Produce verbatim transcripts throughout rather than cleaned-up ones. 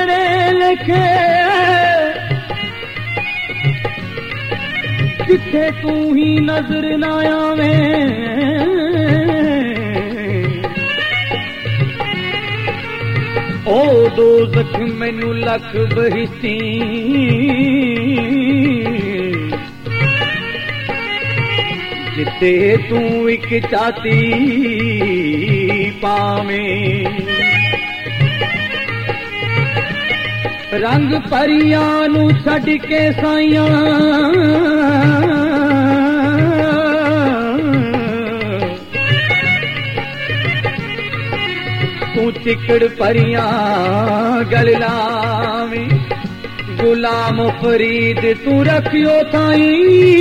पढ़े लिखे जिथे तू ही नजर ना आवे ओ दोज़ख मैनू लख बहिश्ती जिथे तू एक चाती पावे रंग परियां नू छड़ के साइयां तू चिकड़ परियां गल लावे गुलाम फरीद तू रखियो ताई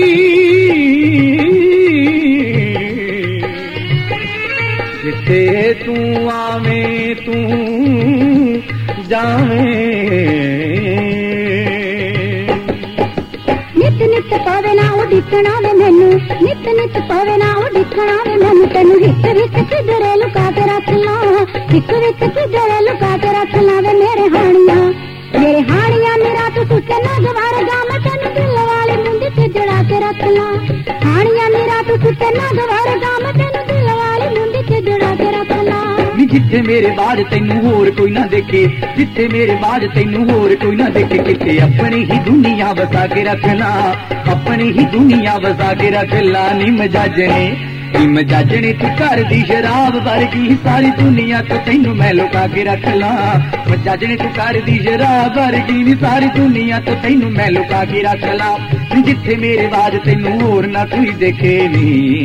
जिथे तू आवे तू जावे नित नित पावे ना उड़िकना वे मैनू नित नित पावे ना उड़िकना वे मैनू तेनू हित विच किधरे लुका के रख ला हित विच किधरे लुका के रख ला वे मेरे हानिया मेरे हानिया मेरा तू सुचे ना गवारेगा मैं तेनू दिल वाली मुंडी ते जड़ा के रख ला हानिया मेरा तू सुचे ना गवारेगा मैं तेनू दिल वाली मुंडी ते जड़ा के रख ला जिथे मेरे बाद तैनू होर कोई ना देखे जिथे मेरे बाद तैनू होर कोई ना देखे किथे अपनी ही दुनिया बसा के रखना अपनी ही दुनिया बसा के रखला नी मजाजने नी मजाजने तू घर दी शराब वर्गी सारी दुनिया तो तैनू मैं लुका के रखला मजाजने तू घर दी शराब वर्गी नी सारी दुनिया तो तैनू मैं लुका के रखला जिथे मेरे बाद तैनू होर ना कोई देखे नी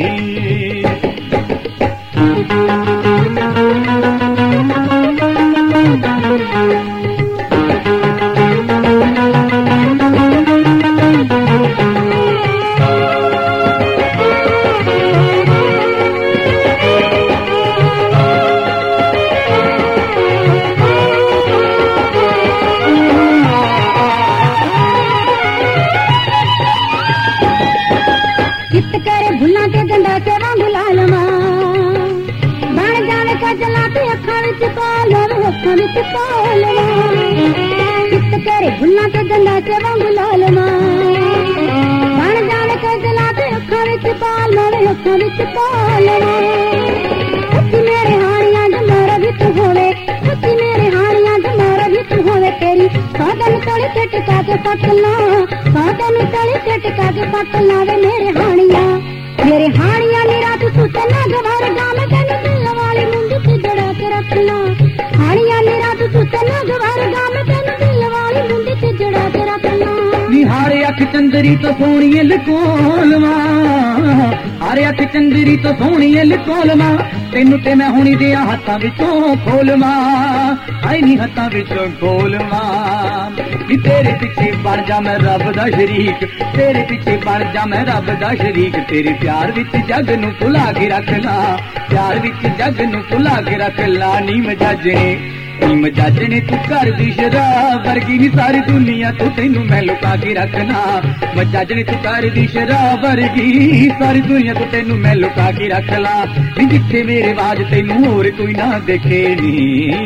भुल्ला के गंदा के वांगू लाल मां बन जाने के जला ते अखां विच पाल मेरे अखां विच पाल सच्ची मेरे हानियां ज मारा भी तू होवे सच्ची मेरे हानियां ज मारा भी तू होवे तेरी सादन तले ते टिका के पट ला सादन तले ते टिका के पट ला वे मेरे हानियां मेरे हानियां मेरा तू सुते ना गवारेगा मैं तेनू दिल वाली मुंडी ते जड़ा के रख ला हानियां मेरा तू सुते ना गवारेगा मैं तेनू दिल वाली मुंडी ते जड़ा के रख ला निहारे अख चंदरी तो सोहणी लकोलवा हारे अख चंदरी तो सोहणी लकोलवा तेनू ते मैं हुणी दिया हत्थां विचों खोलवा आई नी हत्थां विचों खोलवा नी तेरे पीछे बन जा मैं रब दा शरीक तेरे पीछे बन जा मैं रब दा शरीक तेरे प्यार विच जग नू भुला के रख ला प्यार विच जग नू भुला के रख ला नी मजाजने नी मजाजने तू घर दी शराब वर्गी नी सारी दुनिया तो तैनू मैं लुका के रखना मजाजने तू घर दी शराब वर्गी सारी दुनिया तो तैनू मैं लुका के रख ला नी जिथे मेरे बाज तैनू होर कोई ना देखे नी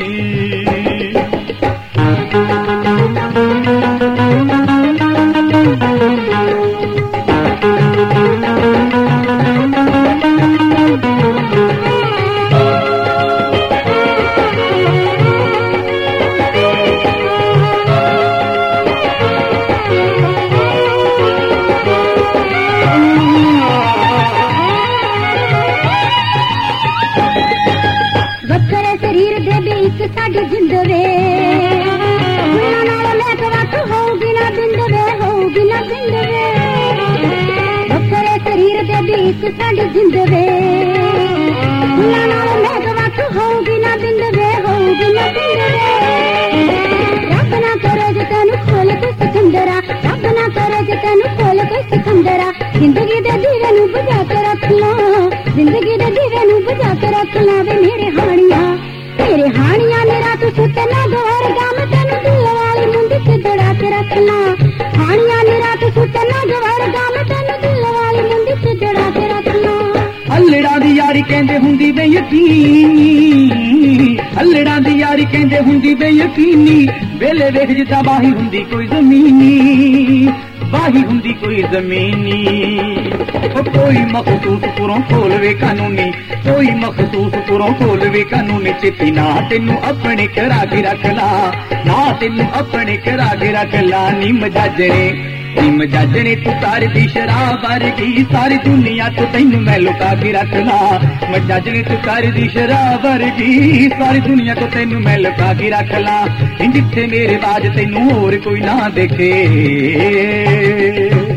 साडी जिंद वे फुल्लां नाल महक वख होगी ना बिंद वे होगी ना बिंद वे बखरे शरीर दे बीच साडी जिंद वे फुल्लां नाल महक वख होगी ना बिंद वे होगी ना बिंद वे रब ना करे जे तैनू खोल कोई सिकंदरा रब ना करे जे तैनू खोल कोई सिकंदरा जिंदगी दे दीवे नू बुझा के रख ला जिंदगी दे दीवे नू बुझा के रख ला वे मेरे हानियां मेरे हानियां मेरा तू सुते ना गवारेगा मैं तेनू दिल वाली मुंडी ते जड़ा के रख ला हानियां मेरा तू सुते ना गवारेगा मैं तेनू दिल वाली मुंडी ते जड़ा के रख ला अल्लड़ा दी यारी कहंदे हुंदी वे यकीनी अल्लड़ा दी यारी ਕਹਿੰਦੇ ਹੁੰਦੀ ਬੇਯਕੀਨੀ, ਵੇਲੇ ਵੇਖ ਜਿੱਦਾਂ ਬਾਹੀ ਹੁੰਦੀ ਕੋਈ ਜ਼ਮੀਨੀ, ਬਾਹੀ ਹੁੰਦੀ ਕੋਈ ਜ਼ਮੀਨੀ। ਉਹ ਕੋਈ ਮਖਸੂਸ ਪੁਰੋਂ ਖੋਲਵੇ ਕਾਨੂੰਨੀ, ਕੋਈ ਮਖਸੂਸ ਪੁਰੋਂ ਖੋਲਵੇ ਕਾਨੂੰਨੀ। ਚਿੱਤੀ ਨਾ ਤੈਨੂੰ ਆਪਣੇ ਕਰਾ ਕੇ ਰੱਖ ਲਾ, ਨਾ ਤੈਨੂੰ ਆਪਣੇ ਕਰਾ ਕੇ ਰੱਖ ਲਾ। ਨੀ ਮਜਾਜਣੇ ਨੀ ਮਜਾਜਣੇ ਤੂੰ ਕਰਦੀ ਸ਼ਰਾਬ ਵਰਗੀ, ਸਾਰੀ ਦੁਨੀਆ ਤੋਂ ਤੈਨੂੰ ਮੈਂ ਲੁਕਾ ਕੇ ਰੱਖ ਲਾ। ਮਜਾਜਣੇ ਤੂੰ ਕਰਦੀ ਸ਼ਰਾਬ ਵਰਗੀ, ਸਾਰੀ ਦੁਨੀਆ ਤੋਂ ਤੈਨੂੰ ਮੈਂ ਲੁਕਾ ਕੇ ਰੱਖ ਲਾ। ਜਿੱਥੇ ਮੇਰੇ ਬਾਜ ਤੈਨੂੰ ਹੋਰ ਕੋਈ ਨਾ ਦੇਖੇ।